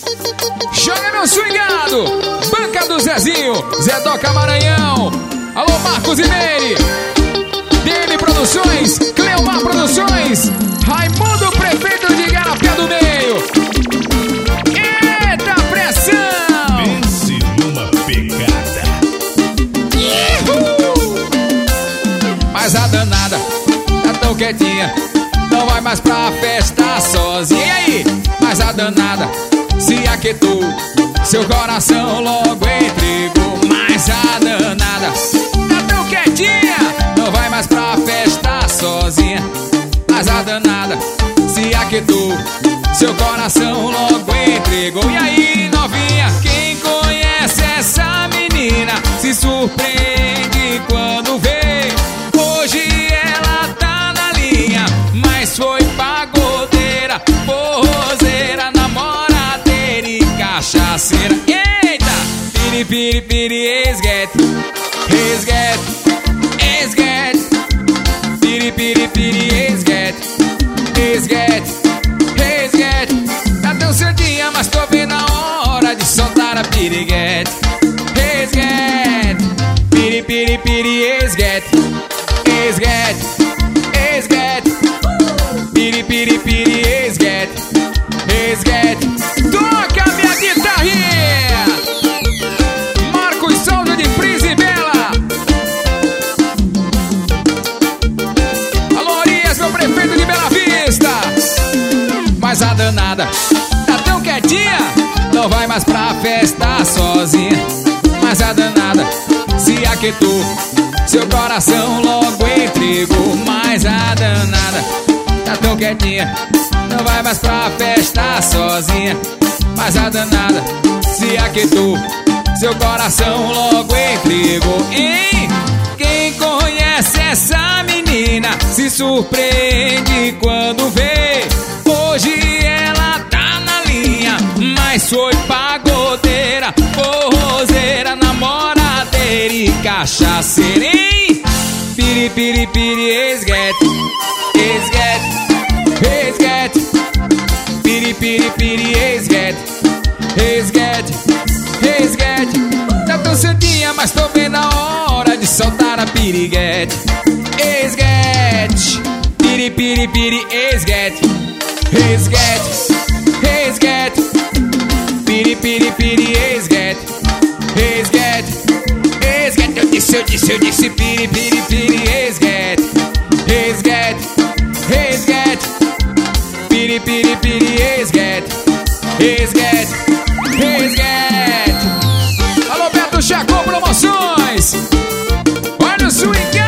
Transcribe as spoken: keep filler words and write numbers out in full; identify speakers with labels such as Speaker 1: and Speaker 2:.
Speaker 1: Joga meu swingado, banca do Zezinho, Zé Doca Maranhão. Alô Marcos e Meire, D M Produções, Cleomar Produções, Raimundo Prefeito de Garapé do Meio. Eita pressão!
Speaker 2: Pense numa pegada.
Speaker 1: Ihu! Mas a danada tá tão quietinha, não vai mais pra festa sozinha. E aí? Mas a danada se aquietou, seu coração logo entregou. Mas a danada tá tão quietinha, não vai mais pra festa sozinha. Mas a danada se aquietou, seu coração logo entregou. E aí, novinha, quem conhece essa menina se surpreende quando vê. Hoje ela tá na linha, mas foi pagodeira, forrozeira, namoradeira e cachaceira. Eita! Piri, piri, piri, esguete, esguete, esguete. Piri, piri, piri, esguete, esguete, esguete. Tá tão cedinha, mas tô vendo a hora de soltar a piriguete. Esguete, piri, piri, piri, esguete, esguete, esguete. Piri, piri, piri, esguete, esguete. Toca minha guitarrinha, Marcos Soldo de Frise Bela. Alô Arias, meu prefeito de Bela Vista. Mas a danada tá tão quietinha, não vai mais pra festa sozinha. Mas a danada se aquietou, seu coração logo entregou. Mas a danada tá tão quietinha, não vai mais pra festa sozinha. Mas a danada se aquietou, seu coração logo entregou. Hein? Quem conhece essa menina se surpreende quando vê. Hoje ela tá na linha, mas foi pagodeira, forrozeira, namoradeira e cachaceira. Hein? Piri, piri, piri, esguete, esguete, esguete. Piri, piri, piri, esguete, esguete, esguete. Tá tão cedinha, mas tô vendo a hora de soltar a piriguete. Esguete, piri, piri, piri, esguete, esguete, esguete. Piri, piri, piri, esguete, esguete, esguete. Eu disse, eu disse, eu disse, piri, piri, piri, esguete, esguete, esguete. Piri, piri, piri, esguete, esguete, esguete. Alô Beto Chacô Promoções, olha o swing.